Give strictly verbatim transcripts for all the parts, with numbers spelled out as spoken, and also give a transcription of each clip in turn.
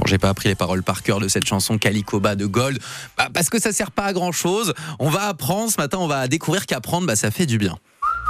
j'ai pas appris les paroles par cœur de cette chanson Calicoba de Gold, bah, parce que ça sert pas à grand chose. On va apprendre ce matin, on va découvrir qu'apprendre, bah, ça fait du bien.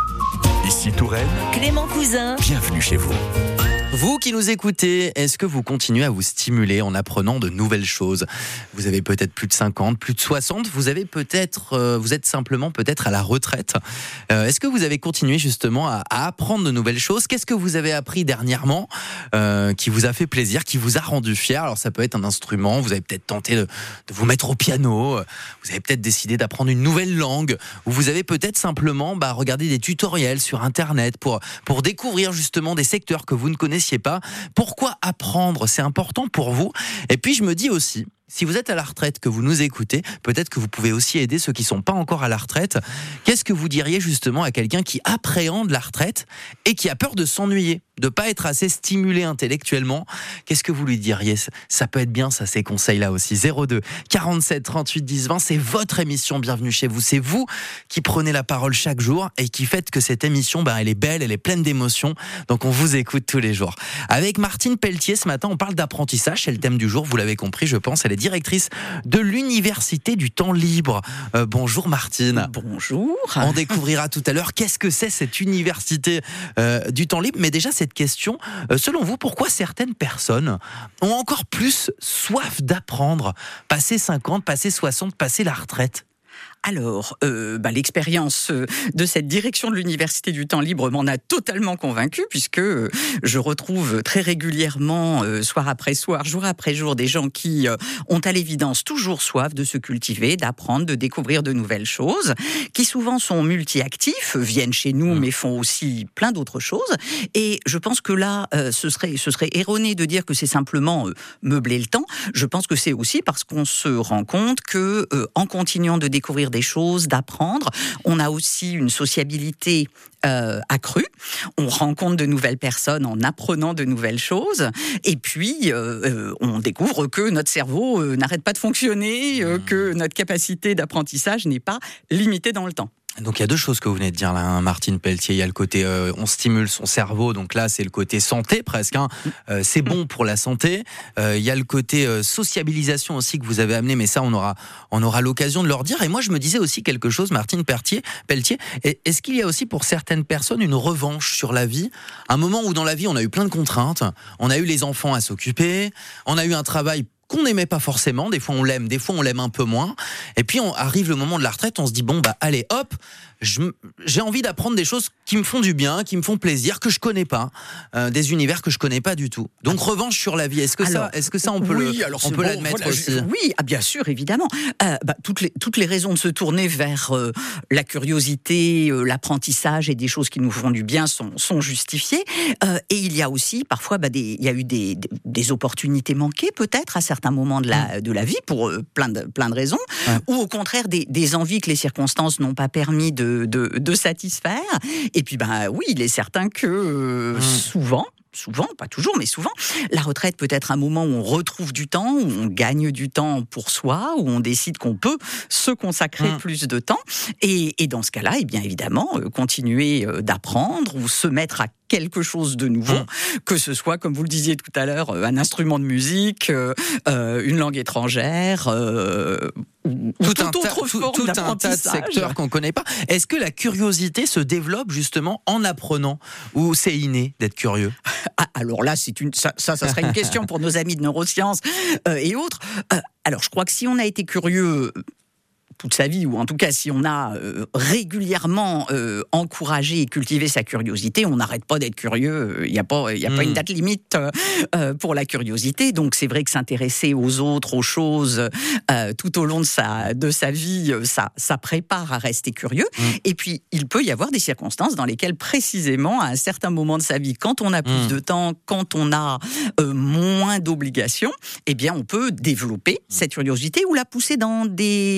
Ici Touraine, Clément Cousin, bienvenue chez vous. Vous qui nous écoutez, est-ce que vous continuez à vous stimuler en apprenant de nouvelles choses ? Vous avez peut-être plus de cinquante, plus de soixante, vous avez peut-être, euh, vous êtes simplement peut-être à la retraite. Euh, est-ce que vous avez continué justement à, à apprendre de nouvelles choses ? Qu'est-ce que vous avez appris dernièrement euh, qui vous a fait plaisir, qui vous a rendu fier ? Alors ça peut être un instrument, vous avez peut-être tenté de, de vous mettre au piano, vous avez peut-être décidé d'apprendre une nouvelle langue, ou vous avez peut-être simplement bah, regardé des tutoriels sur Internet pour, pour découvrir justement des secteurs que vous ne connaissiez pas. Pourquoi apprendre ? C'est important pour vous. Et puis je me dis aussi, si vous êtes à la retraite, que vous nous écoutez, peut-être que vous pouvez aussi aider ceux qui ne sont pas encore à la retraite. Qu'est-ce que vous diriez justement à quelqu'un qui appréhende la retraite et qui a peur de s'ennuyer, de ne pas être assez stimulé intellectuellement ? Qu'est-ce que vous lui diriez ? Ça peut être bien, ça, ces conseils-là aussi. zéro deux quarante-sept trente-huit dix vingt, c'est votre émission Bienvenue chez vous. C'est vous qui prenez la parole chaque jour et qui faites que cette émission, ben, elle est belle, elle est pleine d'émotions. Donc on vous écoute tous les jours. Avec Martine Pelletier, ce matin, on parle d'apprentissage. C'est le thème du jour, vous l'avez compris, je pense. Elle est directrice de l'Université du temps libre. Euh, bonjour Martine. Bonjour. On découvrira tout à l'heure qu'est-ce que c'est cette Université euh, du temps libre. Mais déjà cette question, euh, selon vous, pourquoi certaines personnes ont encore plus soif d'apprendre, passer cinquante, passer soixante, passer la retraite ? Alors, euh, bah, l'expérience de cette direction de l'Université du temps libre m'en a totalement convaincu, puisque je retrouve très régulièrement, euh, soir après soir, jour après jour, des gens qui euh, ont à l'évidence toujours soif de se cultiver, d'apprendre, de découvrir de nouvelles choses, qui souvent sont multi-actifs, viennent chez nous, mmh. mais font aussi plein d'autres choses. Et je pense que là, euh, ce serait, ce serait erroné de dire que c'est simplement euh, meubler le temps. Je pense que c'est aussi parce qu'on se rend compte que, euh, en continuant de découvrir des choses, d'apprendre. On a aussi une sociabilité euh, accrue. On rencontre de nouvelles personnes en apprenant de nouvelles choses. Et puis, euh, euh, on découvre que notre cerveau euh, n'arrête pas de fonctionner, euh, que notre capacité d'apprentissage n'est pas limitée dans le temps. Donc il y a deux choses que vous venez de dire là, hein, Martine Pelletier. Il y a le côté euh, on stimule son cerveau, donc là c'est le côté santé presque. Hein. Euh, c'est bon pour la santé. Euh, il y a le côté euh, sociabilisation aussi que vous avez amené, mais ça on aura on aura l'occasion de leur dire. Et moi je me disais aussi quelque chose, Martine Pelletier. Pelletier. Est-ce qu'il y a aussi pour certaines personnes une revanche sur la vie, un moment où dans la vie on a eu plein de contraintes, on a eu les enfants à s'occuper, on a eu un travail qu'on n'aimait pas forcément, des fois on l'aime, des fois on l'aime un peu moins, et puis on arrive le moment de la retraite, on se dit bon bah allez hop, je, j'ai envie d'apprendre des choses qui me font du bien, qui me font plaisir, que je connais pas, euh, des univers que je connais pas du tout. Donc revanche sur la vie, est-ce que alors, ça, est-ce que ça on peut oui, le, alors on peut bon, l'admettre voilà, aussi je, Oui, ah, bien sûr, évidemment. Euh, bah, toutes les toutes les raisons de se tourner vers euh, la curiosité, euh, l'apprentissage et des choses qui nous font du bien sont sont justifiées. Euh, et il y a aussi parfois bah, des il y a eu des des opportunités manquées peut-être à certains moments de la de la vie pour euh, plein de plein de raisons, ouais. ou au contraire des des envies que les circonstances n'ont pas permis de de, de satisfaire. Et puis ben oui, il est certain que euh, mmh. souvent. Souvent, pas toujours, mais souvent, la retraite peut être un moment où on retrouve du temps, où on gagne du temps pour soi, où on décide qu'on peut se consacrer mmh. plus de temps. Et, et dans ce cas-là, eh bien évidemment, euh, continuer euh, d'apprendre ou se mettre à quelque chose de nouveau, mmh. que ce soit, comme vous le disiez tout à l'heure, un instrument de musique, euh, une langue étrangère, euh, ou tout, tout un autre ta, forme tout, tout d'apprentissage. un tas de secteurs qu'on ne connaît pas. Est-ce que la curiosité se développe justement en apprenant, ou c'est inné d'être curieux ? Ah, alors là, c'est une, ça, ça, ça serait une question pour nos amis de neurosciences euh, et autres. Euh, alors, je crois que si on a été curieux toute sa vie, ou en tout cas si on a euh, régulièrement euh, encouragé et cultivé sa curiosité, on n'arrête pas d'être curieux. Il n'y a pas, il y a mmh. pas une date limite euh, pour la curiosité. Donc c'est vrai que s'intéresser aux autres, aux choses, euh, tout au long de sa, de sa vie, ça, ça prépare à rester curieux. Mmh. Et puis il peut y avoir des circonstances dans lesquelles précisément à un certain moment de sa vie, quand on a plus mmh. de temps, quand on a euh, moins d'obligations, eh bien on peut développer mmh. cette curiosité ou la pousser dans des directions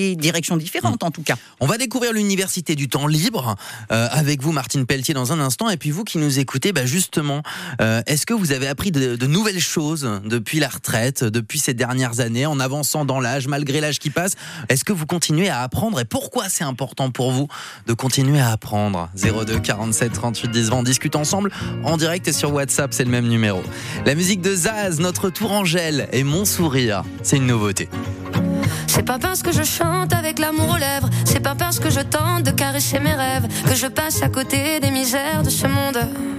orientations différentes, mmh. en tout cas. On va découvrir l'université du temps libre euh, avec vous, Martine Pelletier, dans un instant. Et puis vous qui nous écoutez, bah justement, euh, est-ce que vous avez appris de, de nouvelles choses depuis la retraite, depuis ces dernières années, en avançant dans l'âge, malgré l'âge qui passe? Est-ce que vous continuez à apprendre et pourquoi c'est important pour vous de continuer à apprendre? zéro deux quarante-sept trente-huit dix vingt, on discute ensemble en direct et sur WhatsApp, c'est le même numéro. La musique de Zaz, Notre Tourangelle et Mon Sourire, c'est une nouveauté. C'est pas parce que je chante avec l'amour aux lèvres, c'est pas parce que je tente de caresser mes rêves que je passe à côté des misères de ce monde.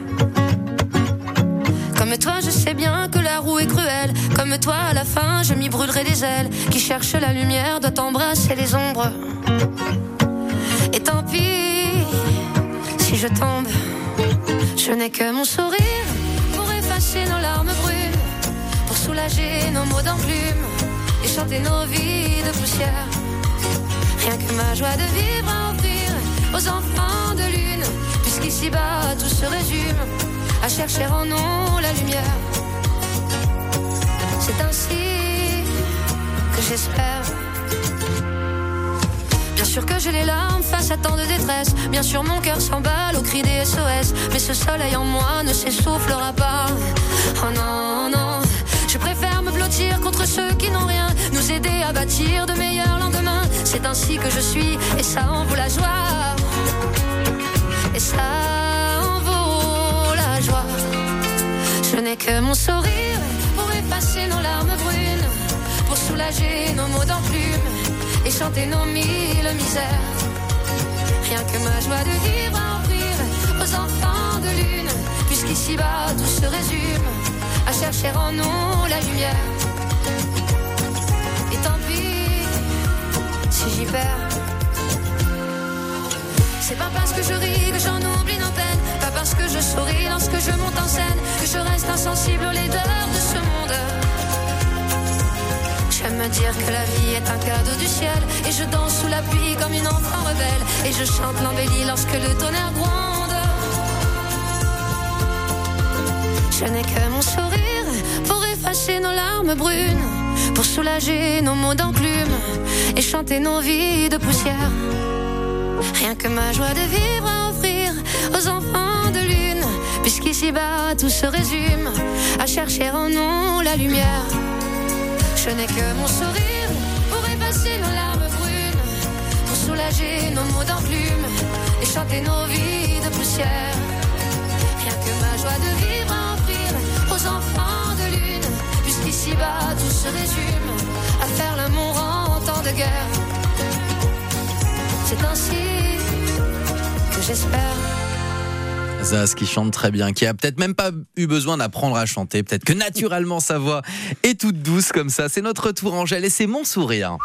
Comme toi, je sais bien que la roue est cruelle. Comme toi, à la fin, je m'y brûlerai les ailes. Qui cherche la lumière doit embrasser les ombres. Et tant pis si je tombe, je n'ai que mon sourire pour effacer nos larmes brunes, pour soulager nos maux d'enclume et chanter nos vies de poussière. Rien que ma joie de vivre à offrir aux enfants de lune, puisqu'ici-bas tout se résume à chercher en nous la lumière. C'est ainsi que j'espère. Bien sûr que j'ai les larmes face à tant de détresse. Bien sûr mon cœur s'emballe au cri des S O S. Mais ce soleil en moi ne s'essoufflera pas. Oh non, non. Je préfère me blottir contre ceux qui n'ont rien, nous aider à bâtir de meilleurs lendemains. C'est ainsi que je suis, et ça en vaut la joie. Et ça en vaut la joie. Je n'ai que mon sourire pour effacer nos larmes brunes, pour soulager nos maux d'enclume et chanter nos mille misères. Rien que ma joie de vivre à offrir aux enfants de lune, puisqu'ici-bas tout se résume à chercher en nous la lumière. Et tant pis si j'y perds. C'est pas parce que je ris que j'en oublie nos peines, pas parce que je souris lorsque je monte en scène que je reste insensible aux laideurs de ce monde. J'aime me dire que la vie est un cadeau du ciel, et je danse sous la pluie comme une enfant rebelle, et je chante l'embellie lorsque le tonnerre gronde. Je n'ai que mon sourire pour effacer nos larmes brunes, pour soulager nos maux d'enclume et chanter nos vies de poussière. Rien que ma joie de vivre à offrir aux enfants de lune, puisqu'ici-bas tout se résume à chercher en nous la lumière. Je n'ai que mon sourire pour effacer nos larmes brunes, pour soulager nos maux d'enclume et chanter nos vies de poussière. Rien que ma joie de vivre à offrir aux enfants de lune, puisqu'ici-bas tout se résume à faire l'amour en temps de guerre. C'est ainsi que j'espère. Zaz qui chante très bien, qui a peut-être même pas eu besoin d'apprendre à chanter, peut-être que naturellement sa voix est toute douce comme ça. C'est Notre Tourangelle et c'est Mon Sourire.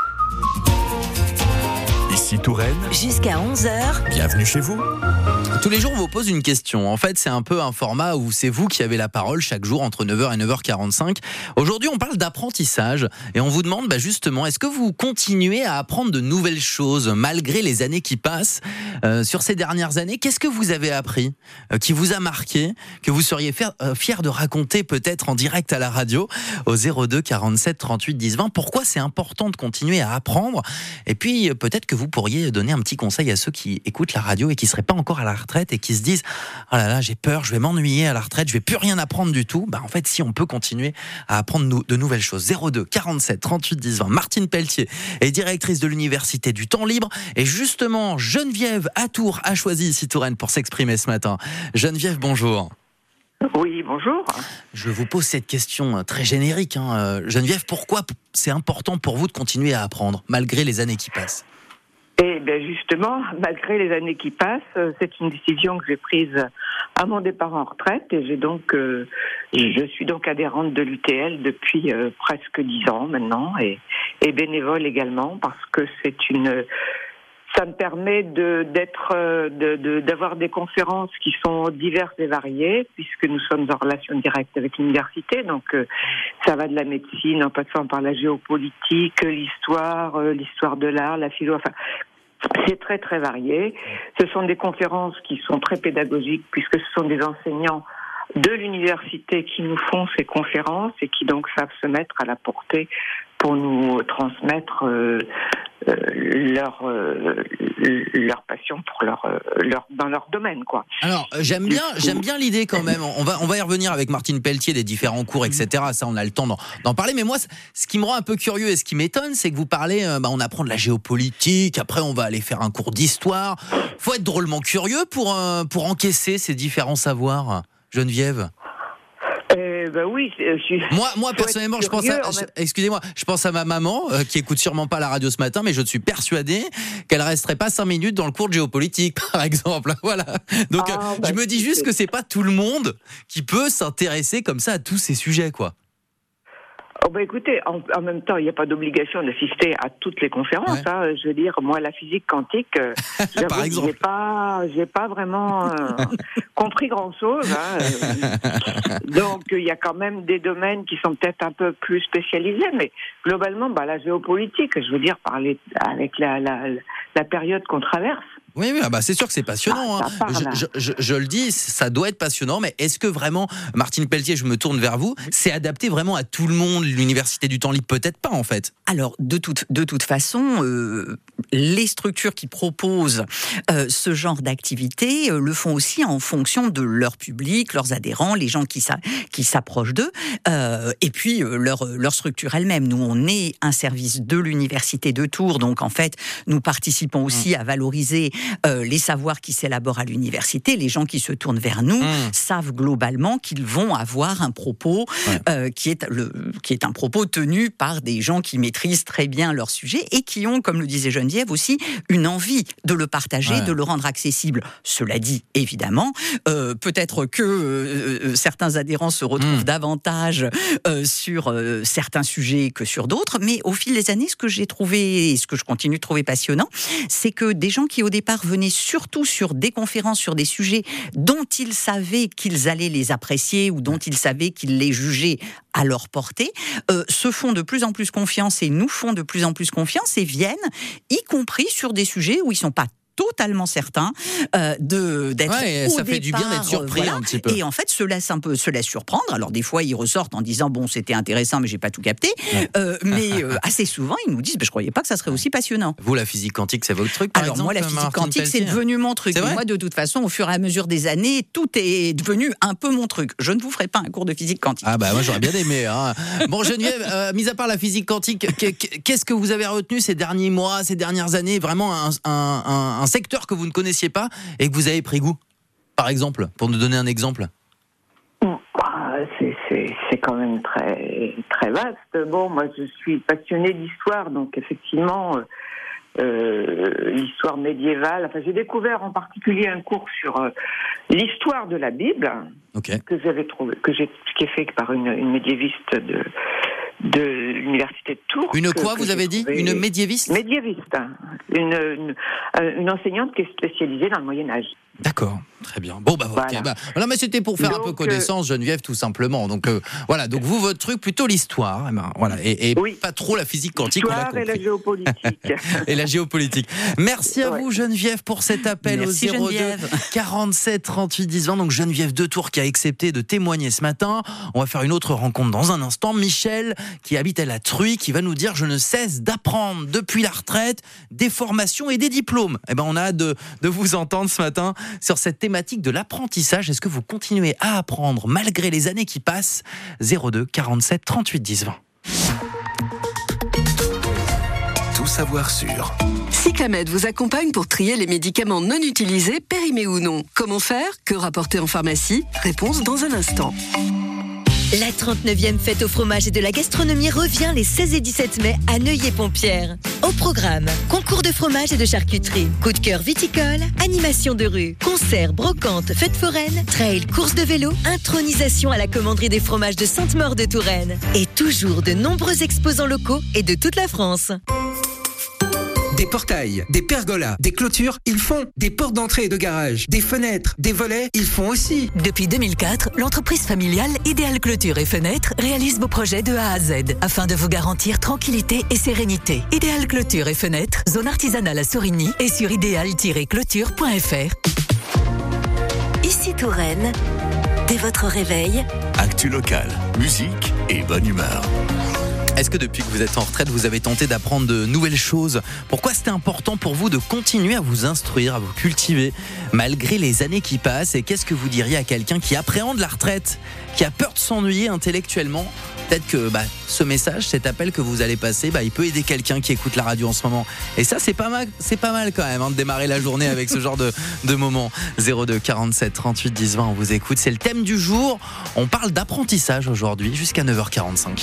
Ici Touraine. Jusqu'à onze heures. Bienvenue chez vous. Tous les jours, on vous pose une question. En fait, c'est un peu un format où c'est vous qui avez la parole chaque jour entre neuf heures et neuf heures quarante-cinq. Aujourd'hui, on parle d'apprentissage et on vous demande bah, justement, est-ce que vous continuez à apprendre de nouvelles choses malgré les années qui passent euh, sur ces dernières années? Qu'est-ce que vous avez appris euh, qui vous a marqué, que vous seriez fier, euh, fier de raconter peut-être en direct à la radio au zéro deux quarante-sept trente-huit dix vingt? Pourquoi c'est important de continuer à apprendre? Et puis, euh, peut-être que vous pourriez donner un petit conseil à ceux qui écoutent la radio et qui ne seraient pas encore à la retraite et qui se disent « Oh là là, j'ai peur, je vais m'ennuyer à la retraite, je vais plus rien apprendre du tout. » Bah en fait, si on peut continuer à apprendre de nouvelles choses. zéro deux quarante-sept trente-huit dix vingt. Martine Pelletier est directrice de l'université du temps libre et justement, Geneviève à Tours a choisi ici Touraine pour s'exprimer ce matin. Geneviève, bonjour. Oui, bonjour. Je vous pose cette question très générique. Hein. Geneviève, pourquoi c'est important pour vous de continuer à apprendre malgré les années qui passent? Eh bien justement, malgré les années qui passent, c'est une décision que j'ai prise à mon départ en retraite et j'ai donc, euh, je suis donc adhérente de l'U T L depuis euh, presque dix ans maintenant et, et bénévole également parce que c'est une, ça me permet de d'être, de, de, d'avoir des conférences qui sont diverses et variées puisque nous sommes en relation directe avec l'université, donc euh, ça va de la médecine en passant par la géopolitique, l'histoire, euh, l'histoire de l'art, la philo, enfin. C'est très très varié. Ce sont des conférences qui sont très pédagogiques puisque ce sont des enseignants de l'université qui nous font ces conférences et qui donc savent se mettre à la portée pour nous transmettre euh, euh, leur euh, leur passion pour leur, euh, leur dans leur domaine, quoi. Alors euh, j'aime bien j'aime bien l'idée quand même. On va on va y revenir avec Martine Pelletier des différents cours, et cetera. Ça, on a le temps d'en, d'en parler. Mais moi, ce qui me rend un peu curieux et ce qui m'étonne, c'est que vous parlez, euh, bah, on apprend de la géopolitique. Après, on va aller faire un cours d'histoire. Faut être drôlement curieux pour euh, pour encaisser ces différents savoirs, Geneviève. Euh, bah oui, je suis. Moi, moi personnellement, je pense à, je, excusez-moi, je pense à ma maman euh, qui écoute sûrement pas la radio ce matin, mais je suis persuadé qu'elle resterait pas cinq minutes dans le cours de géopolitique, par exemple. Voilà. Donc, ah, euh, bah, je me dis juste que c'est pas tout le monde qui peut s'intéresser comme ça à tous ces sujets, quoi. Oh bah écoutez, en, en même temps, il n'y a pas d'obligation d'assister à toutes les conférences. Ouais. Hein. Je veux dire, moi, la physique quantique, euh, Par exemple. j'ai pas, j'ai pas vraiment euh, compris grand-chose. Hein. Donc, il y a quand même des domaines qui sont peut-être un peu plus spécialisés, mais globalement, bah, la géopolitique, je veux dire, parler avec la, la, la période qu'on traverse. Oui, oui, ah bah c'est sûr que c'est passionnant. Ah, hein. je, je, je, je le dis, ça doit être passionnant, mais est-ce que vraiment, Martine Pelletier, je me tourne vers vous, c'est adapté vraiment à tout le monde, l'Université du Temps Libre? Peut-être pas, en fait. Alors, de toute, de toute façon, euh, les structures qui proposent euh, ce genre d'activité euh, le font aussi en fonction de leur public, leurs adhérents, les gens qui, s'a, qui s'approchent d'eux, euh, et puis euh, leur, leur structure elle-même. Nous, on est un service de l'Université de Tours, donc en fait, nous participons aussi à valoriser Euh, les savoirs qui s'élaborent à l'université. Les gens qui se tournent vers nous mmh. savent globalement qu'ils vont avoir un propos ouais. euh, qui est le, qui est un propos tenu par des gens qui maîtrisent très bien leur sujet et qui ont, comme le disait Geneviève aussi, une envie de le partager, ouais. de le rendre accessible. Cela dit, évidemment, euh, peut-être que euh, certains adhérents se retrouvent mmh. davantage euh, sur euh, certains sujets que sur d'autres, mais au fil des années, ce que j'ai trouvé et ce que je continue de trouver passionnant, c'est que des gens qui au départ venaient surtout sur des conférences sur des sujets dont ils savaient qu'ils allaient les apprécier ou dont ils savaient qu'ils les jugeaient à leur portée, euh, se font de plus en plus confiance et nous font de plus en plus confiance et viennent, y compris sur des sujets où ils sont pas totalement certain euh, de d'être ouais, au ça départ, fait du bien d'être surpris voilà, un petit peu. Et en fait se laisse un peu se laisse surprendre. Alors des fois ils ressortent en disant bon c'était intéressant mais j'ai pas tout capté. Ouais. Euh, mais euh, assez souvent ils nous disent bah, je croyais pas que ça serait aussi passionnant. Vous la physique quantique c'est votre truc par Alors exemple, moi la physique quantique c'est devenu mon truc. Et moi de toute façon au fur et à mesure des années tout est devenu un peu mon truc. Je ne vous ferai pas un cours de physique quantique. Ah bah moi j'aurais bien aimé. Hein. Bon Geneviève, euh, mis à part la physique quantique, qu'est-ce que vous avez retenu ces derniers mois, ces dernières années, vraiment un, un, un, un secteur que vous ne connaissez pas et que vous avez pris goût, par exemple, pour nous donner un exemple? C'est, c'est, c'est quand même très, très vaste. Bon, moi, je suis passionnée d'histoire, donc effectivement, euh, l'histoire médiévale. Enfin, j'ai découvert en particulier un cours sur euh, l'histoire de la Bible, okay. que j'avais trouvé, que j'ai, qui est fait par une, une médiéviste de. de l'université de Tours. Une quoi, que vous avez dit? Une médiéviste? Médiéviste. Une, une, une enseignante qui est spécialisée dans le Moyen-Âge. D'accord, très bien. Bon, bah, voilà. Okay, bah, voilà, mais c'était pour faire donc, un peu connaissance, Geneviève, tout simplement. Donc, euh, voilà, donc vous, votre truc, plutôt l'histoire, et, ben, voilà, et, et oui. pas trop la physique quantique. L'histoire et la géopolitique. Et la géopolitique. Merci à ouais. vous, Geneviève, pour cet appel. Merci, au zéro deux quarante-sept trente-huit dix vingt. Donc, Geneviève de Tours qui a accepté de témoigner ce matin. On va faire une autre rencontre dans un instant. Michel, qui habite à la Truie, qui va nous dire « Je ne cesse d'apprendre depuis la retraite des formations et des diplômes ». Eh ben, on a hâte de, de vous entendre ce matin sur cette thématique de l'apprentissage. Est-ce que vous continuez à apprendre malgré les années qui passent? Zéro deux quarante-sept trente-huit dix vingt. Tout savoir sur Cyclamed vous accompagne pour trier les médicaments non utilisés, périmés ou non. Comment faire? Que rapporter en pharmacie? Réponse dans un instant. La trente-neuvième fête au fromage et de la gastronomie revient les seize et dix-sept mai à Neuilly-Pompierre. Au programme, concours de fromage et de charcuterie, coup de cœur viticole, animation de rue, concerts, brocantes, fêtes foraines, trail, courses de vélo, intronisation à la commanderie des fromages de Sainte-Maure de Touraine. Et toujours de nombreux exposants locaux et de toute la France. Des portails, des pergolas, des clôtures, ils font. Des portes d'entrée et de garage, des fenêtres, des volets, ils font aussi. Depuis deux mille quatre, l'entreprise familiale Idéal Clôture et Fenêtres réalise vos projets de A à Z afin de vous garantir tranquillité et sérénité. Idéal Clôture et Fenêtres, zone artisanale à Sorigny et sur idéal tiret clôture point f r. Ici Touraine, dès votre réveil, actu locale, musique et bonne humeur. Est-ce que depuis que vous êtes en retraite, vous avez tenté d'apprendre de nouvelles choses ? Pourquoi c'était important pour vous de continuer à vous instruire, à vous cultiver, malgré les années qui passent ? Et qu'est-ce que vous diriez à quelqu'un qui appréhende la retraite, qui a peur de s'ennuyer intellectuellement ? Peut-être que bah, ce message, cet appel que vous allez passer, bah, il peut aider quelqu'un qui écoute la radio en ce moment. Et ça, c'est pas mal, c'est pas mal quand même hein, de démarrer la journée avec ce genre de, de moment. zéro deux quarante-sept trente-huit dix vingt, on vous écoute. C'est le thème du jour. On parle d'apprentissage aujourd'hui jusqu'à neuf heures quarante-cinq.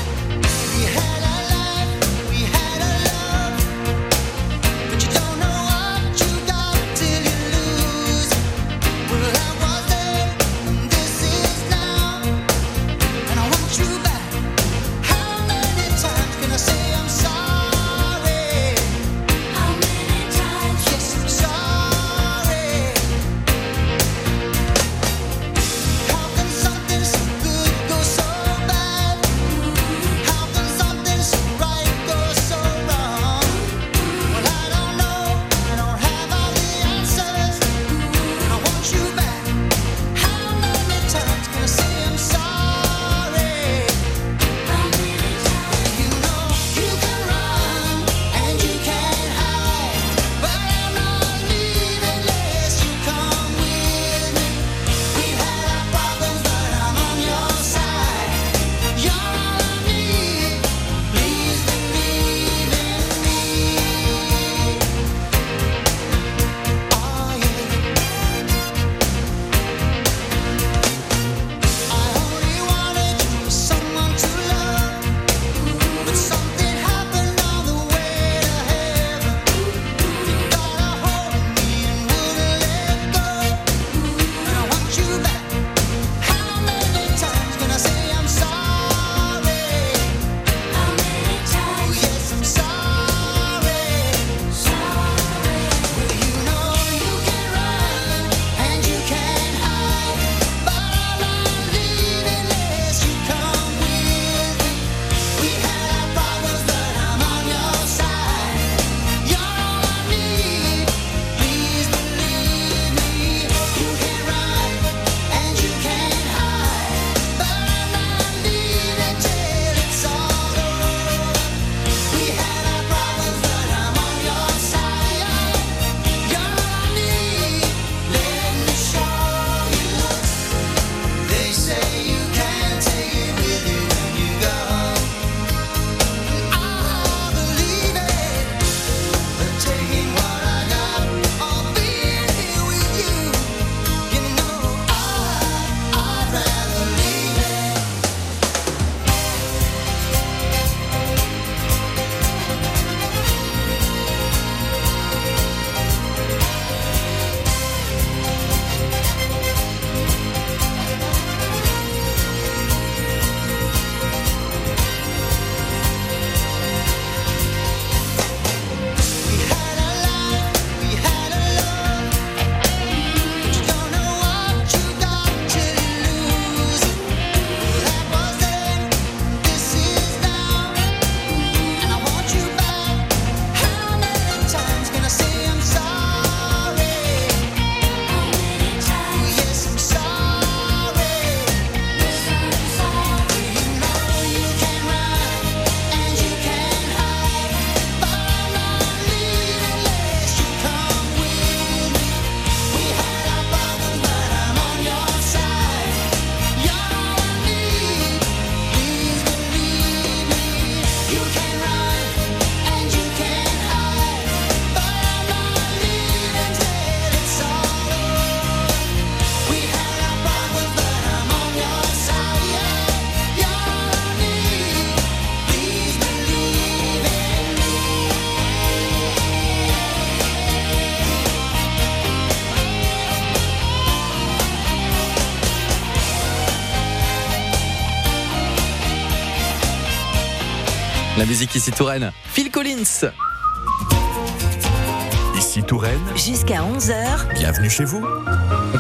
La musique ici Touraine, Phil Collins. Ici Touraine. Jusqu'à onze heures. Bienvenue chez vous. On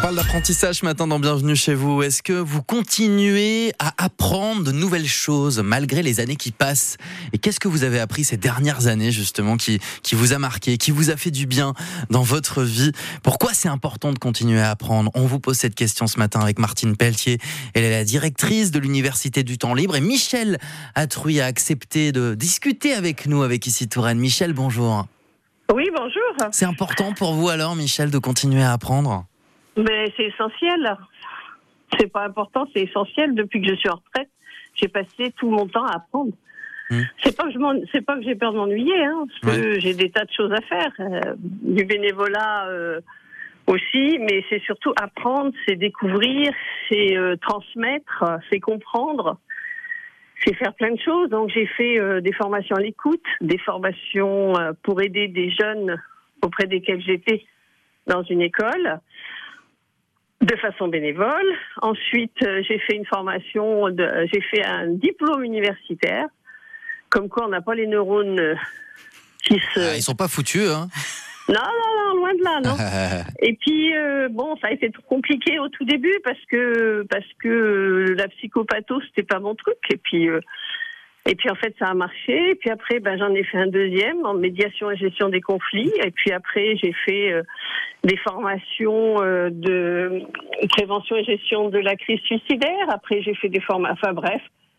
parle d'apprentissage ce matin dans Bienvenue chez vous. Est-ce que vous continuez à apprendre de nouvelles choses malgré les années qui passent? Et qu'est-ce que vous avez appris ces dernières années justement qui, qui vous a marqué, qui vous a fait du bien dans votre vie? Pourquoi c'est important de continuer à apprendre? On vous pose cette question ce matin avec Martine Pelletier. Elle est la directrice de l'Université du Temps Libre et Michel Atrouille a accepté de discuter avec nous avec Ici Touraine. Michel, bonjour. Oui, bonjour. C'est important pour vous alors, Michel, de continuer à apprendre? Mais c'est essentiel. C'est pas important, c'est essentiel. Depuis que je suis en retraite, j'ai passé tout mon temps à apprendre. Mmh. C'est pas que je m'en... c'est pas que j'ai peur de m'ennuyer, hein, parce que ouais. j'ai des tas de choses à faire, euh, du bénévolat euh, aussi, mais c'est surtout apprendre, c'est découvrir, c'est euh, transmettre, c'est comprendre, c'est faire plein de choses. Donc j'ai fait euh, des formations à l'écoute, des formations euh, pour aider des jeunes auprès desquels j'étais dans une école, de façon bénévole. Ensuite, euh, j'ai fait une formation, de, j'ai fait un diplôme universitaire, comme quoi on n'a pas les neurones euh, qui se... Ah, ils sont pas foutus, hein? Non, non, non, loin de là, non. Et puis, euh, bon, ça a été trop compliqué au tout début parce que parce que la psychopatho, c'était pas mon truc. Et puis, euh, et puis en fait, ça a marché. Et puis après, ben, j'en ai fait un deuxième en médiation et gestion des conflits. Et puis après, j'ai fait euh, des formations euh, de prévention et gestion de la crise suicidaire. Après, j'ai fait des formations. Enfin bref.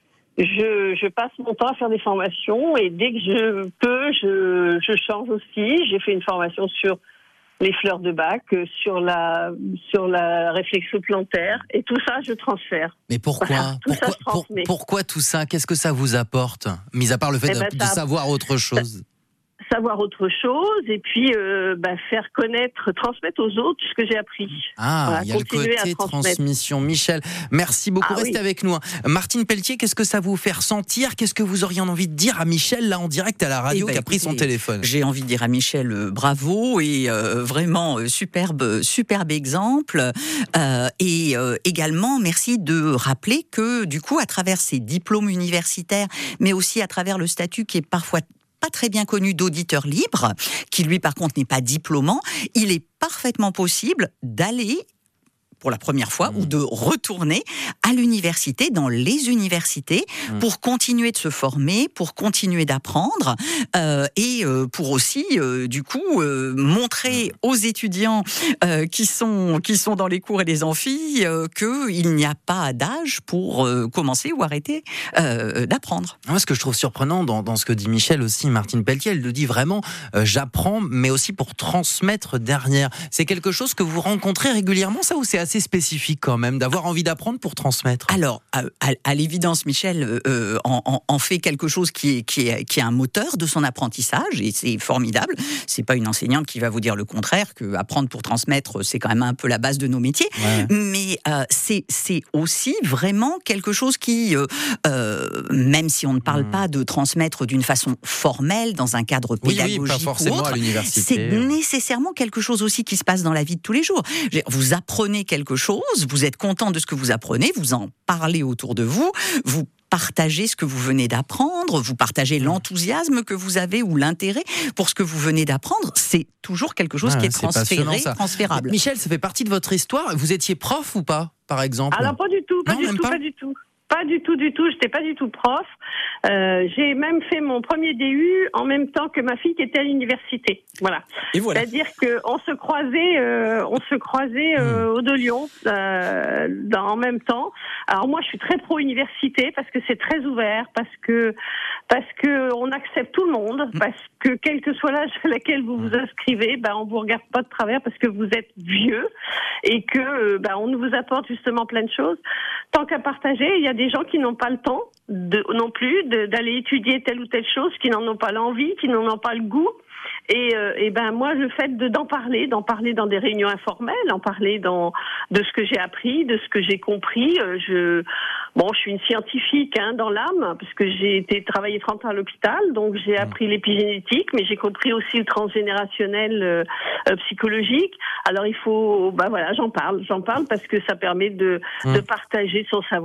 Je, je passe mon temps à faire des formations et dès que je peux, je, je change aussi. J'ai fait une formation sur les fleurs de bac, sur la, sur la réflexo plantaire et tout ça, je transfère. Mais pourquoi voilà, tout pourquoi, ça, je pour, pourquoi tout ça? Qu'est-ce que ça vous apporte? Mis à part le fait eh ben, de, de savoir autre chose. Savoir autre chose et puis euh, bah, faire connaître, transmettre aux autres ce que j'ai appris. Ah, voilà, il y a le côté transmission. Michel, merci beaucoup. Ah, Restez oui. avec nous. Martine Pelletier, qu'est-ce que ça vous fait ressentir? Qu'est-ce que vous auriez envie de dire à Michel, là, en direct à la radio, eh ben, qui a pris son téléphone? J'ai envie de dire à Michel, euh, bravo et euh, vraiment euh, superbe, superbe exemple. Euh, et euh, également, merci de rappeler que, du coup, à travers ces diplômes universitaires, mais aussi à travers le statut qui est parfois pas très bien connu d'auditeur libre, qui lui par contre n'est pas diplômant, il est parfaitement possible d'aller pour la première fois mmh. ou de retourner à l'université, dans les universités, mmh. pour continuer de se former, pour continuer d'apprendre euh, et euh, pour aussi, euh, du coup, euh, montrer mmh. aux étudiants euh, qui sont qui sont dans les cours et les amphis euh, qu'il n'y a pas d'âge pour euh, commencer ou arrêter euh, d'apprendre. Moi, ce que je trouve surprenant dans, dans ce que dit Michel aussi, Martine Pelletier, elle le dit vraiment, euh, j'apprends, mais aussi pour transmettre derrière. C'est quelque chose que vous rencontrez régulièrement, ça, ou c'est assez spécifique quand même, d'avoir envie d'apprendre pour transmettre? Alors, à, à, à l'évidence, Michel euh, en, en, en fait quelque chose qui est, qui, est, qui est un moteur de son apprentissage, et c'est formidable. C'est pas une enseignante qui va vous dire le contraire, que apprendre pour transmettre, c'est quand même un peu la base de nos métiers. Ouais. Mais euh, c'est, c'est aussi vraiment quelque chose qui, euh, euh, même si on ne parle mmh. pas de transmettre d'une façon formelle, dans un cadre pédagogique oui, oui, pas forcément ou autre, à l'université. C'est nécessairement quelque chose aussi qui se passe dans la vie de tous les jours. Vous apprenez quelque chose, vous êtes content de ce que vous apprenez, vous en parlez autour de vous, vous partagez ce que vous venez d'apprendre, vous partagez l'enthousiasme que vous avez ou l'intérêt pour ce que vous venez d'apprendre. C'est toujours quelque chose ah, qui est transféré, transférable. Michel, ça fait partie de votre histoire. Vous étiez prof ou pas, par exemple? Alors pas du tout, pas non, du tout, pas, pas du tout. Pas du tout, du tout. J'étais pas du tout prof. Euh, j'ai même fait mon premier D U en même temps que ma fille qui était à l'université. Voilà. Et voilà. C'est-à-dire que on se croisait, euh, on se croisait euh, mmh. au de Lyon euh, dans, en même temps. Alors moi, je suis très pro université parce que c'est très ouvert, parce que parce que on accepte tout le monde, mmh. parce que quel que soit l'âge à laquelle vous vous inscrivez, ben on vous regarde pas de travers parce que vous êtes vieux et que ben on vous apporte justement plein de choses. Tant qu'à partager, il y a des gens qui n'ont pas le temps de, non plus de, d'aller étudier telle ou telle chose, qui n'en ont pas l'envie, qui n'en ont pas le goût. Et, euh, et ben moi, le fait de, d'en parler, d'en parler dans des réunions informelles, en parler dans de ce que j'ai appris, de ce que j'ai compris. Euh, je bon, je suis une scientifique hein, dans l'âme, parce que j'ai été travailler trente ans à l'hôpital, donc j'ai appris l'épigénétique, mais j'ai compris aussi le transgénérationnel euh, euh, psychologique. Alors il faut, ben voilà, j'en parle, j'en parle parce que ça permet de, mmh. de partager son savoir.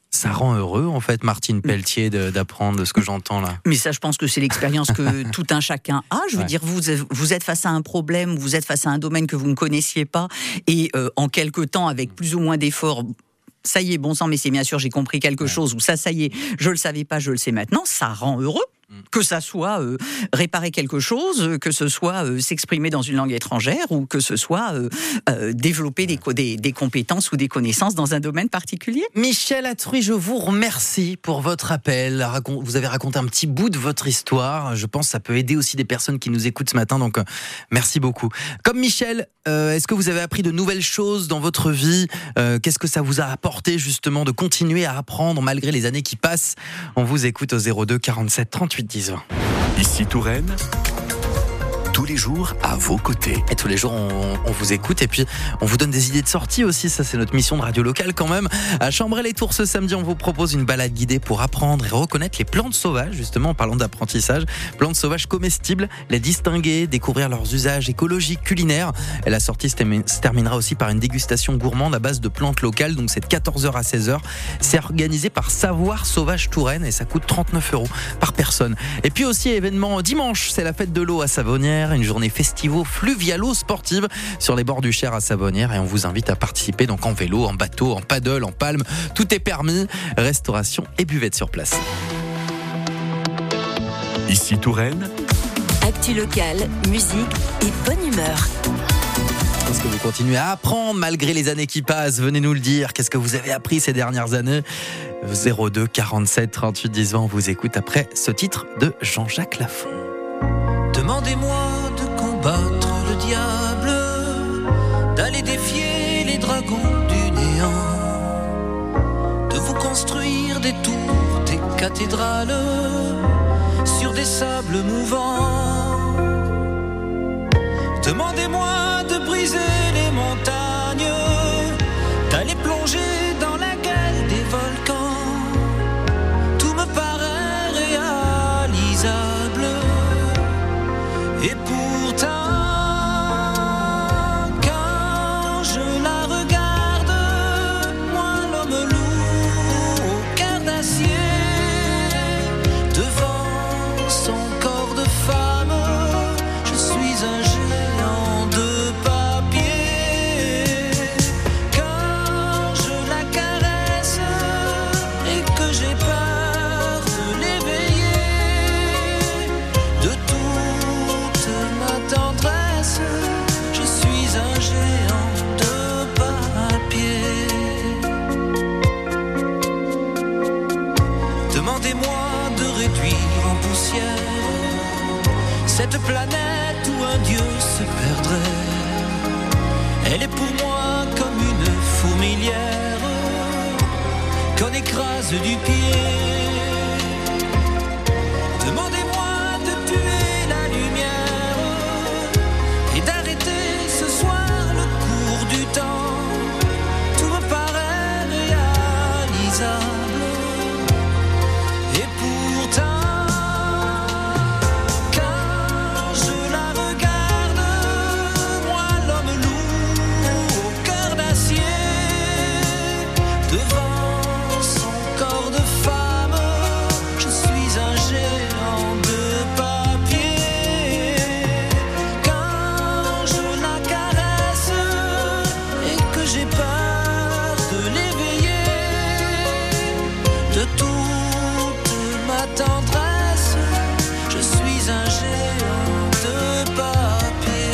Ça rend heureux, en fait, Martine Pelletier, de, d'apprendre de ce que j'entends là. Mais ça, je pense que c'est l'expérience que tout un chacun a. Je veux ouais. dire, vous, vous êtes face à un problème, vous êtes face à un domaine que vous ne connaissiez pas, et euh, en quelque temps, avec plus ou moins d'efforts, ça y est, bon sang, mais c'est bien sûr, j'ai compris quelque ouais. chose, ou ça, ça y est, je le savais pas, je le sais maintenant, ça rend heureux. Que ça soit euh, réparer quelque chose, que ce soit euh, s'exprimer dans une langue étrangère, ou que ce soit euh, euh, développer des, co- des, des compétences ou des connaissances dans un domaine particulier. Michel Atruy, je vous remercie pour votre appel. Vous avez raconté un petit bout de votre histoire. Je pense que ça peut aider aussi des personnes qui nous écoutent ce matin, donc euh, merci beaucoup. Comme Michel, euh, est-ce que vous avez appris de nouvelles choses dans votre vie ? euh, Qu'est-ce que ça vous a apporté justement de continuer à apprendre malgré les années qui passent ? On vous écoute au zéro deux quarante-sept trente-huit dix vingt. Ici Touraine, tous les jours à vos côtés. Et tous les jours, on, on vous écoute et puis on vous donne des idées de sortie aussi. Ça, c'est notre mission de radio locale quand même. À Chambray-les-Tours, ce samedi, on vous propose une balade guidée pour apprendre et reconnaître les plantes sauvages, justement en parlant d'apprentissage. Plantes sauvages comestibles, les distinguer, découvrir leurs usages écologiques, culinaires. Et la sortie se terminera aussi par une dégustation gourmande à base de plantes locales. Donc c'est de quatorze heures à seize heures. C'est organisé par Savoir Sauvage Touraine et ça coûte trente-neuf euros par personne. Et puis aussi, événement dimanche, c'est la fête de l'eau à Savonnières. Une journée festivo-fluvialo-sportive sur les bords du Cher à Savonnières, et on vous invite à participer donc en vélo, en bateau, en paddle, en palme. Tout est permis. Restauration et buvette sur place. Ici Touraine. Actu locale, musique et bonne humeur. Est-ce que vous continuez à apprendre malgré les années qui passent ? Venez nous le dire. Qu'est-ce que vous avez appris ces dernières années ? zéro deux quarante-sept trente-huit dix vingt. On vous écoute après ce titre de Jean-Jacques Lafont. Demandez-moi de combattre le diable, d'aller défier les dragons du néant, de vous construire des tours, des cathédrales sur des sables mouvants. Demandez-moi de briser les montagnes, d'aller plonger dans la gueule des volcans. Tout me paraît réalisable. Et pourtant, quand je la regarde, moi l'homme loup au cœur d'acier, devant son corps de femme, je suis un géant de papier. Quand je la caresse et que j'ai peur de l'éveiller, de tout tendresse, je suis un géant de papier. Demandez-moi de réduire en poussière cette planète où un dieu se perdrait. Elle est pour moi comme une fourmilière qu'on écrase du pied. Demandez-moi de tuer la lumière et d'arrêter ce soir le cours du temps. Tout me paraît réalisable. Et pourtant, quand je la regarde, moi l'homme loup au cœur d'acier, devant son corps de femme, je suis un géant de papier. Quand je la caresse et que j'ai peur de l'éveiller, de toute ma tendresse, je suis un géant de papier.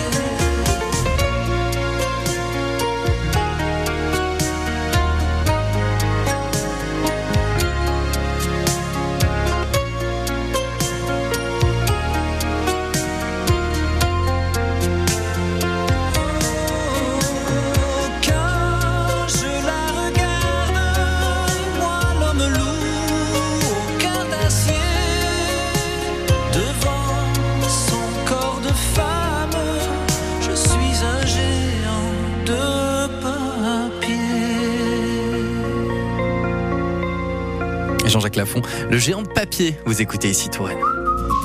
Quand je la regarde, moi l'homme loup au cœur d'acier, devant son corps de femme, je suis un géant de papier. Jean-Jacques Lafont, le géant de papier. Vous écoutez Ici Touraine. Ici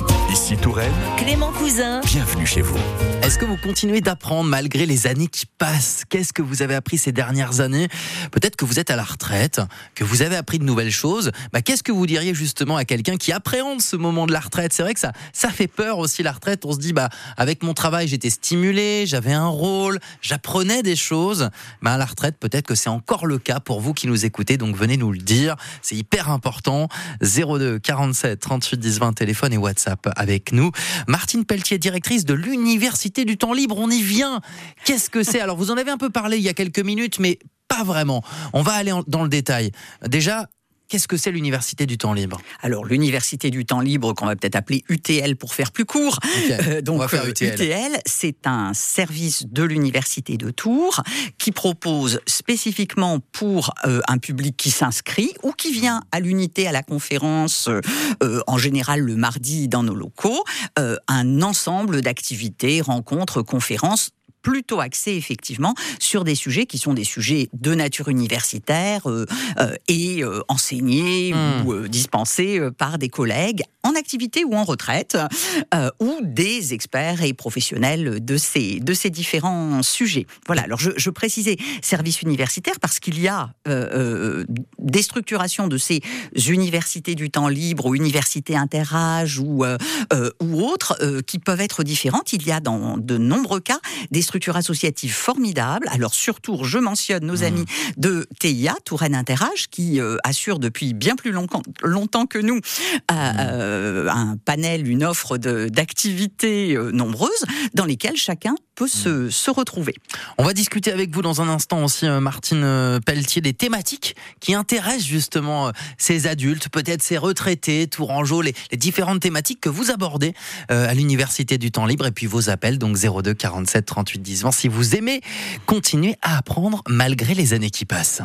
Ici Touraine, Clément Cousin. bienvenue chez vous. Est-ce que vous continuez d'apprendre malgré les années qui passent? Qu'est-ce que vous avez appris ces dernières années? Peut-être que vous êtes à la retraite, que vous avez appris de nouvelles choses. Bah, qu'est-ce que vous diriez justement à quelqu'un qui appréhende ce moment de la retraite? C'est vrai que ça, ça fait peur aussi, la retraite. On se dit, bah, avec mon travail, j'étais stimulé, j'avais un rôle, j'apprenais des choses. Bah, à la retraite, peut-être que c'est encore le cas pour vous qui nous écoutez. Donc venez nous le dire. C'est hyper important. zéro deux quarante-sept trente-huit dix vingt, téléphone et WhatsApp avec nous. Martine Pelletier, directrice de l'Université du temps libre, on y vient. Qu'est-ce que c'est? Alors vous en avez un peu parlé il y a quelques minutes, mais pas vraiment. On va aller dans le détail. Déjà, qu'est-ce que c'est l'Université du temps libre? Alors, l'Université du temps libre, qu'on va peut-être appeler U T L pour faire plus court. Okay. Euh, donc, on va faire U T L. U T L, c'est un service de l'Université de Tours qui propose spécifiquement pour euh, un public qui s'inscrit ou qui vient à l'unité, à la conférence, euh, en général le mardi dans nos locaux, euh, un ensemble d'activités, rencontres, conférences, plutôt axé effectivement sur des sujets qui sont des sujets de nature universitaire euh, euh, et euh, enseignés mmh. ou euh, dispensés euh, par des collègues en activité ou en retraite euh, ou des experts et professionnels de ces, de ces différents sujets. Voilà, alors je, je précisais service universitaire parce qu'il y a euh, euh, des structurations de ces universités du temps libre ou universités interâges ou, euh, euh, ou autres euh, qui peuvent être différentes. Il y a dans de nombreux cas des structure associative formidable. Alors surtout, je mentionne nos mmh. amis de T I A, Touraine Interâge, qui euh, assure depuis bien plus longtemps, longtemps que nous euh, mmh. euh, un panel, une offre de, d'activités euh, nombreuses dans lesquelles chacun peut mmh. se, se retrouver. On va discuter avec vous dans un instant aussi, euh, Martine euh, Pelletier, des thématiques qui intéressent justement euh, ces adultes, peut-être ces retraités, Tourangeau, les, les différentes thématiques que vous abordez euh, à l'Université du temps libre, et puis vos appels, donc zéro deux quarante-sept trente-huit dix vingt. Si vous aimez continuer à apprendre malgré les années qui passent.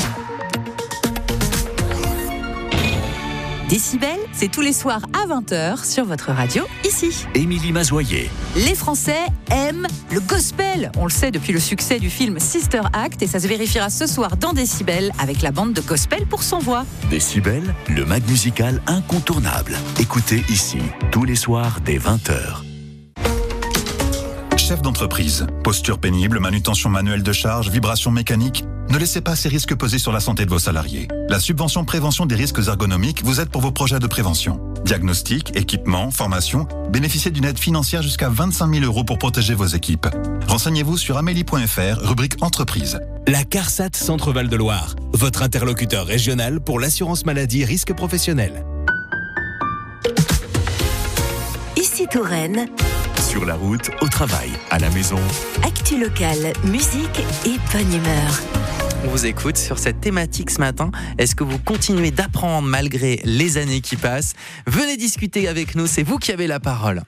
Décibel, c'est tous les soirs à vingt heures sur votre radio, ici. Émilie Mazoyer. Les Français aiment le gospel. On le sait depuis le succès du film Sister Act, et ça se vérifiera ce soir dans Décibel avec la bande de gospel pour son voix. Décibel, le mag musical incontournable. Écoutez ici, tous les soirs dès vingt heures. Chef d'entreprise, posture pénible, manutention manuelle de charge, vibration mécanique, ne laissez pas ces risques peser sur la santé de vos salariés. La subvention prévention des risques ergonomiques vous aide pour vos projets de prévention. Diagnostic, équipement, formation, bénéficiez d'une aide financière jusqu'à vingt-cinq mille euros pour protéger vos équipes. Renseignez-vous sur amélie point f r, rubrique entreprise. La CARSAT Centre-Val de Loire, votre interlocuteur régional pour l'assurance maladie risque professionnel. Ici Touraine. Sur la route, au travail, à la maison. Actu locale, musique et bonne humeur. On vous écoute sur cette thématique ce matin. Est-ce que vous continuez d'apprendre malgré les années qui passent? Venez discuter avec nous, c'est vous qui avez la parole.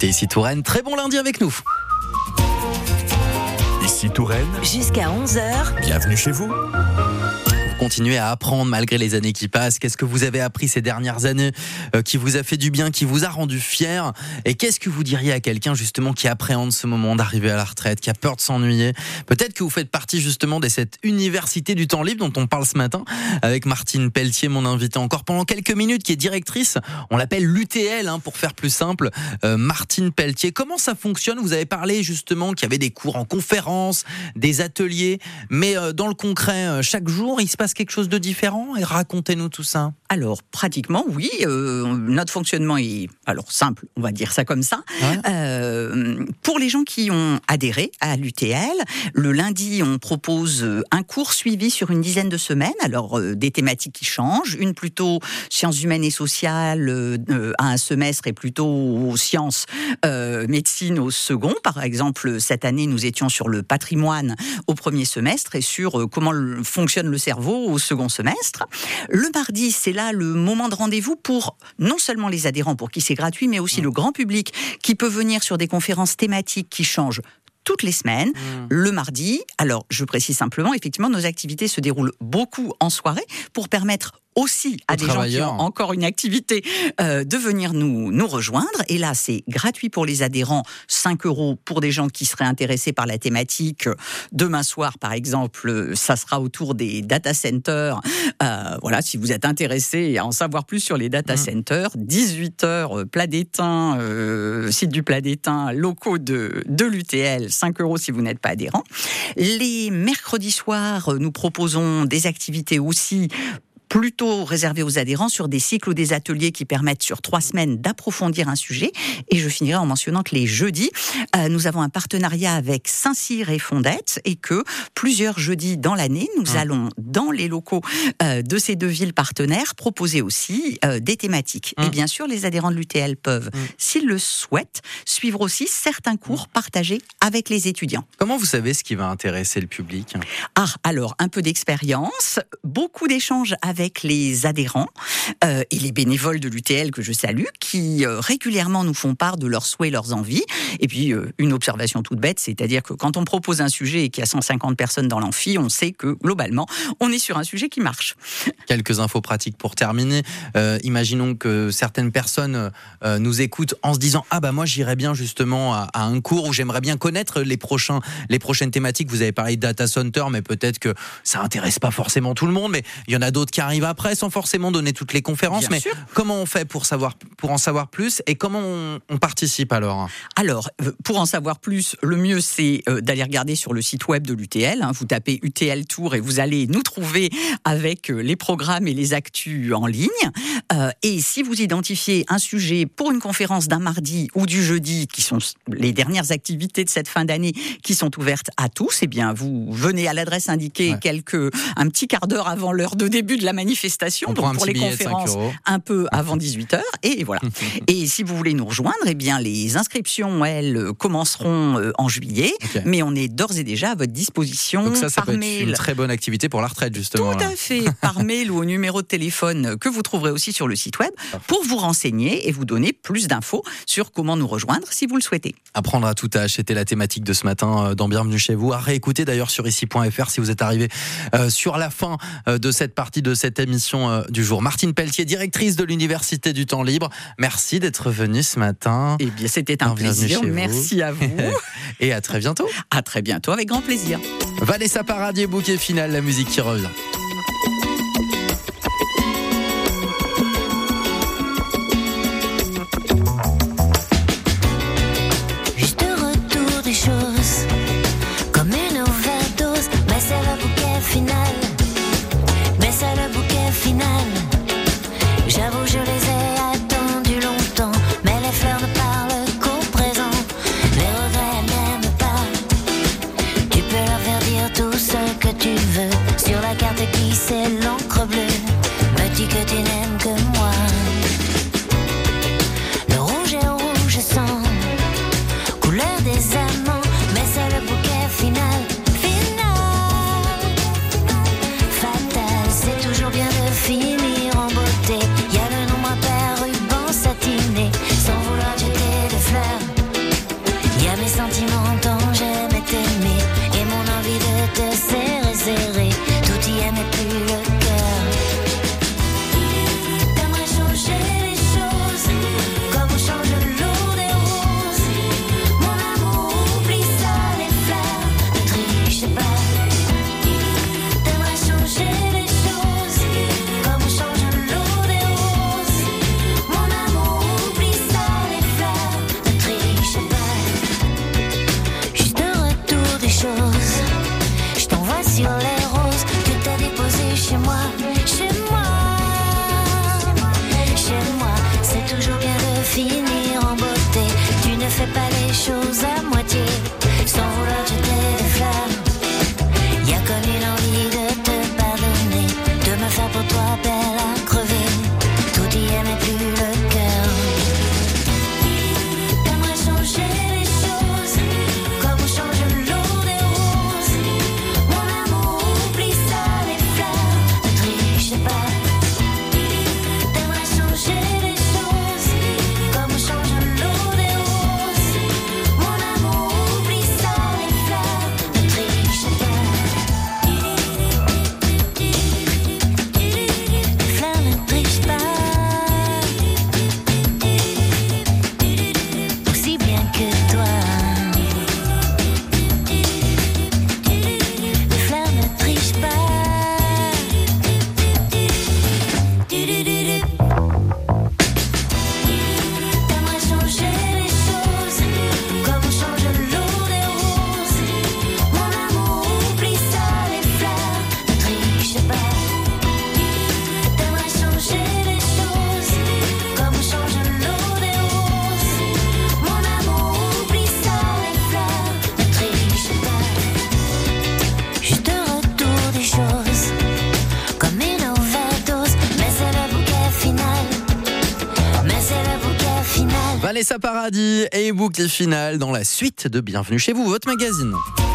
ici Touraine. Très bon lundi avec nous. Ici Touraine. Jusqu'à onze heures. Bienvenue chez vous. Continuez à apprendre malgré les années qui passent. Qu'est-ce que vous avez appris ces dernières années euh, qui vous a fait du bien, qui vous a rendu fier? Et qu'est-ce que vous diriez à quelqu'un justement qui appréhende ce moment d'arriver à la retraite, qui a peur de s'ennuyer? Peut-être que vous faites partie justement de cette université du temps libre dont on parle ce matin avec Martine Pelletier, mon invitée encore pendant quelques minutes, qui est directrice. On l'appelle l'U T L hein, pour faire plus simple. Euh, Martine Pelletier, comment ça fonctionne? Vous avez parlé justement qu'il y avait des cours en conférence, des ateliers, mais euh, dans le concret, euh, chaque jour, il se passe quelque chose de différent? Et racontez-nous tout ça. Alors, pratiquement, oui. Euh, notre fonctionnement est alors simple, on va dire ça comme ça. Ouais. Euh, pour les gens qui ont adhéré à l'U T L, le lundi, on propose un cours suivi sur une dizaine de semaines. Alors, euh, des thématiques qui changent. Une plutôt sciences humaines et sociales euh, à un semestre et plutôt sciences euh, médecine au second. Par exemple, cette année, nous étions sur le patrimoine au premier semestre et sur euh, comment le, fonctionne le cerveau au second semestre. Le mardi, c'est là le moment de rendez-vous pour non seulement les adhérents pour qui c'est gratuit, mais aussi mmh. le grand public qui peut venir sur des conférences thématiques qui changent toutes les semaines, mmh. le mardi. Alors, je précise simplement, effectivement, nos activités se déroulent beaucoup en soirée pour permettre aussi à des gens qui ont encore une activité euh, de venir nous, nous rejoindre. Et là, c'est gratuit pour les adhérents, cinq euros pour des gens qui seraient intéressés par la thématique. Demain soir, par exemple, ça sera autour des data centers. Euh, voilà, si vous êtes intéressés à en savoir plus sur les data centers, dix-huit heures, Plat d'Étain, euh, site du Plat d'Étain, locaux de, de l'U T L, cinq euros si vous n'êtes pas adhérent. Les mercredis soirs, nous proposons des activités aussi plutôt réservé aux adhérents sur des cycles ou des ateliers qui permettent sur trois semaines d'approfondir un sujet. Et je finirai en mentionnant que les jeudis, euh, nous avons un partenariat avec Saint-Cyr et Fondette et que plusieurs jeudis dans l'année, nous mmh. allons dans les locaux euh, de ces deux villes partenaires proposer aussi euh, des thématiques. Mmh. Et bien sûr, les adhérents de l'U T L peuvent, mmh. s'ils le souhaitent, suivre aussi certains cours mmh. partagés avec les étudiants. Comment vous savez ce qui va intéresser le public? Ah, alors, un peu d'expérience, beaucoup d'échanges avec avec les adhérents euh, et les bénévoles de l'U T L que je salue, qui euh, régulièrement nous font part de leurs souhaits, leurs envies. Et puis, euh, une observation toute bête, c'est-à-dire que quand on propose un sujet et qu'il y a cent cinquante personnes dans l'amphi, on sait que, globalement, on est sur un sujet qui marche. Quelques infos pratiques pour terminer. Euh, imaginons que certaines personnes euh, nous écoutent en se disant « Ah bah moi, j'irais bien justement à, à un cours où j'aimerais bien connaître les, prochains, les prochaines thématiques. » Vous avez parlé de data center, mais peut-être que ça intéresse pas forcément tout le monde, mais il y en a d'autres qui arrive après sans forcément donner toutes les conférences. Bien mais sûr. Comment on fait pour, savoir, pour en savoir plus et comment on, on participe alors? Alors, pour en savoir plus, le mieux c'est d'aller regarder sur le site web de l'U T L. Vous tapez U T L Tour et vous allez nous trouver avec les programmes et les actus en ligne. Et si vous identifiez un sujet pour une conférence d'un mardi ou du jeudi, qui sont les dernières activités de cette fin d'année qui sont ouvertes à tous, eh bien vous venez à l'adresse indiquée ouais. quelques, un petit quart d'heure avant l'heure de début de la manifestation, donc pour les conférences un peu avant dix-huit heures, et voilà. Et si vous voulez nous rejoindre, eh bien les inscriptions, elles, commenceront en juillet, okay. mais on est d'ores et déjà à votre disposition. Donc ça, ça par peut mail. être une très bonne activité pour la retraite, justement. Tout à fait, par mail ou au numéro de téléphone que vous trouverez aussi sur le site web, pour vous renseigner et vous donner plus d'infos sur comment nous rejoindre, si vous le souhaitez. Apprendre à tout âge, c'était la thématique de ce matin dans Bienvenue chez vous. À réécouter d'ailleurs sur ici point f r si vous êtes arrivé euh, sur la fin euh, de cette partie de cette émission euh, du jour. Martine Pelletier, directrice de l'Université du Temps Libre. Merci d'être venue ce matin. Eh bien, c'était un plaisir. Merci à vous. Et à très bientôt. À très bientôt, avec grand plaisir. Vanessa Paradis, bouquet final, la musique qui revient. Juste retour des choses, comme une overdose, mais c'est le bouquet final. Mais c'est le bouquet final. J'avoue, je les ai attendus longtemps, mais les fleurs ne parlent qu'au présent. Les regrets n'aiment pas. Tu peux leur faire dire tout ce que tu veux sur la carte. Vanessa Paradis et boucle finale dans la suite de Bienvenue chez vous, votre magazine.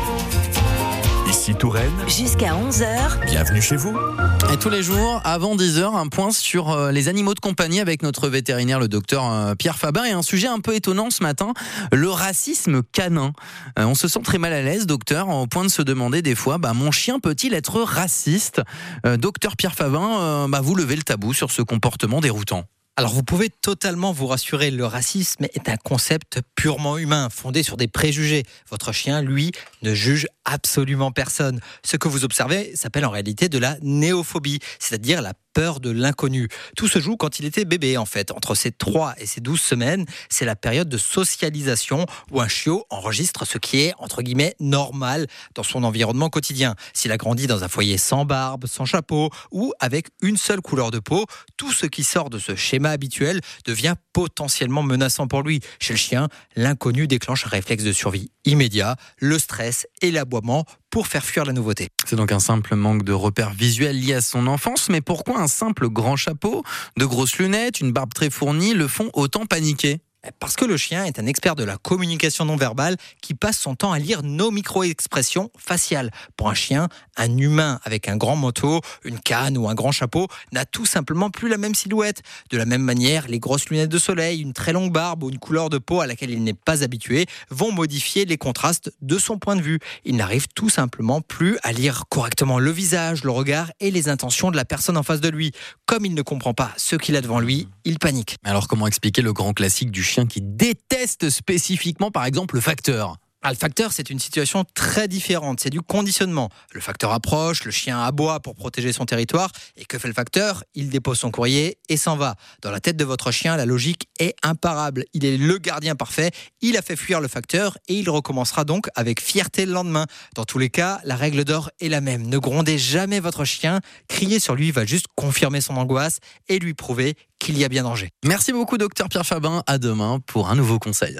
Ici Touraine. Jusqu'à onze heures. Bienvenue chez vous. Et tous les jours, avant dix heures, un point sur les animaux de compagnie avec notre vétérinaire, le docteur Pierre Fabin. Et un sujet un peu étonnant ce matin, le racisme canin. On se sent très mal à l'aise, docteur, au point de se demander des fois, bah, mon chien peut-il être raciste ? euh, Docteur Pierre Fabin, euh, bah, vous levez le tabou sur ce comportement déroutant. Alors vous pouvez totalement vous rassurer, le racisme est un concept purement humain, fondé sur des préjugés. Votre chien, lui, ne juge absolument personne. Ce que vous observez s'appelle en réalité de la néophobie, c'est-à-dire la peur de l'inconnu. Tout se joue quand il était bébé en fait. Entre ses trois et ses douze semaines, c'est la période de socialisation où un chiot enregistre ce qui est, entre guillemets, normal dans son environnement quotidien. S'il a grandi dans un foyer sans barbe, sans chapeau ou avec une seule couleur de peau, tout ce qui sort de ce schéma habituel devient potentiellement menaçant pour lui. Chez le chien, l'inconnu déclenche un réflexe de survie immédiat, le stress et l'aboiement pour faire fuir la nouveauté. C'est donc un simple manque de repères visuels lié à son enfance, mais pourquoi un simple grand chapeau, de grosses lunettes, une barbe très fournie le font autant paniquer ? Parce que le chien est un expert de la communication non verbale qui passe son temps à lire nos micro-expressions faciales. Pour un chien, un humain avec un grand manteau, une canne ou un grand chapeau n'a tout simplement plus la même silhouette. De la même manière, les grosses lunettes de soleil, une très longue barbe ou une couleur de peau à laquelle il n'est pas habitué vont modifier les contrastes de son point de vue. Il n'arrive tout simplement plus à lire correctement le visage, le regard et les intentions de la personne en face de lui. Comme il ne comprend pas ce qu'il a devant lui, il panique. Alors comment expliquer le grand classique du chien qui déteste spécifiquement, par exemple, le facteur ? Ah, le facteur, c'est une situation très différente, c'est du conditionnement. Le facteur approche, le chien aboie pour protéger son territoire, et que fait le facteur ? Il dépose son courrier et s'en va. Dans la tête de votre chien, la logique est imparable. Il est le gardien parfait, il a fait fuir le facteur, et il recommencera donc avec fierté le lendemain. Dans tous les cas, la règle d'or est la même. Ne grondez jamais votre chien, crier sur lui va juste confirmer son angoisse et lui prouver qu'il y a bien danger. Merci beaucoup, docteur Pierre Fabin. À demain pour un nouveau conseil.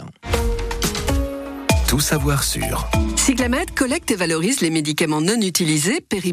Tout savoir sur Cyclamed collecte et valorise les médicaments non utilisés, péri